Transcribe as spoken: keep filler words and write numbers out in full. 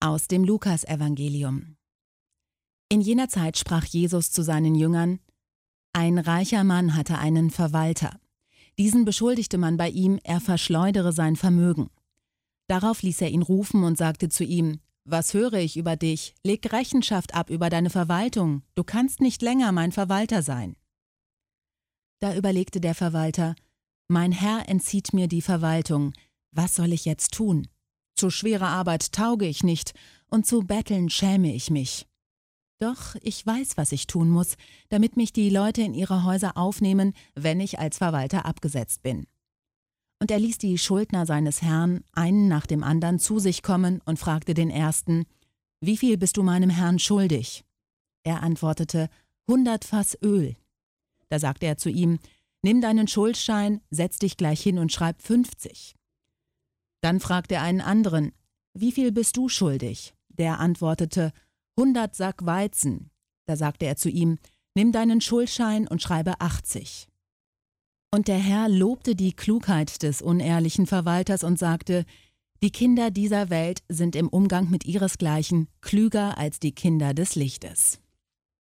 Aus dem Lukasevangelium. In jener Zeit sprach Jesus zu seinen Jüngern: Ein reicher Mann hatte einen Verwalter. Diesen beschuldigte man bei ihm, er verschleudere sein Vermögen. Darauf ließ er ihn rufen und sagte zu ihm: Was höre ich über dich? Leg Rechenschaft ab über deine Verwaltung. Du kannst nicht länger mein Verwalter sein. Da überlegte der Verwalter: Mein Herr entzieht mir die Verwaltung. Was soll ich jetzt tun? Zu schwerer Arbeit tauge ich nicht, und zu betteln schäme ich mich. Doch ich weiß, was ich tun muss, damit mich die Leute in ihre Häuser aufnehmen, wenn ich als Verwalter abgesetzt bin. Und er ließ die Schuldner seines Herrn einen nach dem anderen zu sich kommen und fragte den ersten: Wie viel bist du meinem Herrn schuldig? Er antwortete: Hundert Fass Öl. Da sagte er zu ihm: Nimm deinen Schuldschein, setz dich gleich hin und schreib fünfzig. Dann fragte er einen anderen: Wie viel bist du schuldig? Der antwortete: Hundert Sack Weizen. Da sagte er zu ihm: Nimm deinen Schuldschein und schreibe achtzig. Und der Herr lobte die Klugheit des unehrlichen Verwalters und sagte: Die Kinder dieser Welt sind im Umgang mit ihresgleichen klüger als die Kinder des Lichtes.